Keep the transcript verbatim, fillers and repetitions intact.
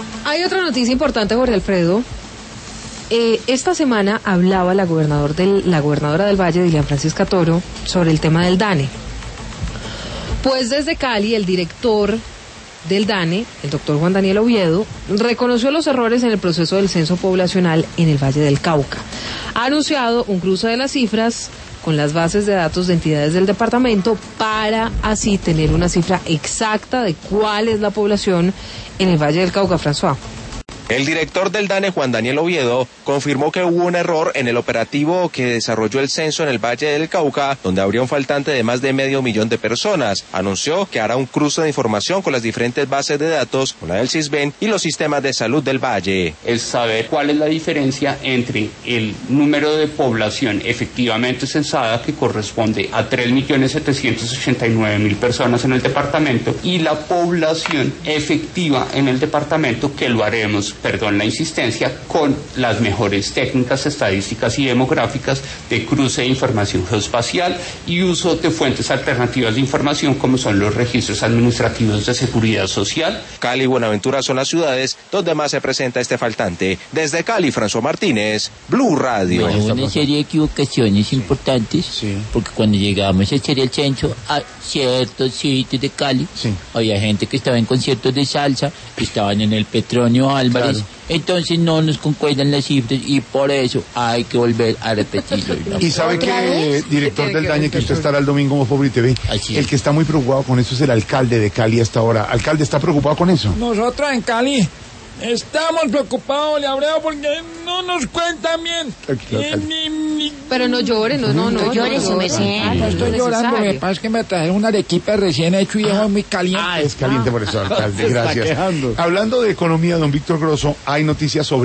Hay otra noticia importante, Jorge Alfredo. Eh, esta semana hablaba la, gobernador del, la gobernadora del Valle, Dilian Francisca Toro, sobre el tema del DANE. Pues desde Cali, el director del DANE, el doctor Juan Daniel Oviedo, reconoció los errores en el proceso del censo poblacional en el Valle del Cauca. Ha anunciado un cruce de las cifras con las bases de datos de entidades del departamento para así tener una cifra exacta de cuál es la población en el Valle del Cauca, François. El director del DANE, Juan Daniel Oviedo, confirmó que hubo un error en el operativo que desarrolló el censo en el Valle del Cauca, donde habría un faltante de más de medio millón de personas. Anunció que hará un cruce de información con las diferentes bases de datos, con la del CISBEN y los sistemas de salud del Valle. Es saber cuál es la diferencia entre el número de población efectivamente censada, que corresponde a tres millones setecientos ochenta y nueve mil personas en el departamento, y la población efectiva en el departamento, que lo haremos, perdón la insistencia, con las mejores técnicas estadísticas y demográficas de cruce de información geoespacial y uso de fuentes alternativas de información como son los registros administrativos de seguridad social. Cali y Buenaventura son las ciudades donde más se presenta este faltante. Desde Cali, François Martínez, Blue Radio. Bueno, una serie de equivocaciones sí. importantes, sí. porque cuando llegamos a hacer el censo a ciertos sitios de Cali, sí. había gente que estaba en conciertos de salsa, que estaban en el Petronio Álvarez, claro. entonces no nos concuerdan las cifras y por eso hay que volver a repetirlo. ¿No? Y sabe que, director del DANE, que usted estará el domingo en Populi T V, el que está muy preocupado con eso es el alcalde de Cali hasta ahora. ¿Alcalde está preocupado con eso? Nosotros en Cali estamos preocupados, le hablamos porque no nos cuentan bien. Eh, ni, ni... Pero no llore, no, no, no. No llore, su merced. Ah, no estoy llorando, me pasa que me trajeron un arequipe recién hecho y es muy caliente. Ah, es caliente por eso, alcalde, gracias. Hablando de economía, don Víctor Grosso, hay noticias sobre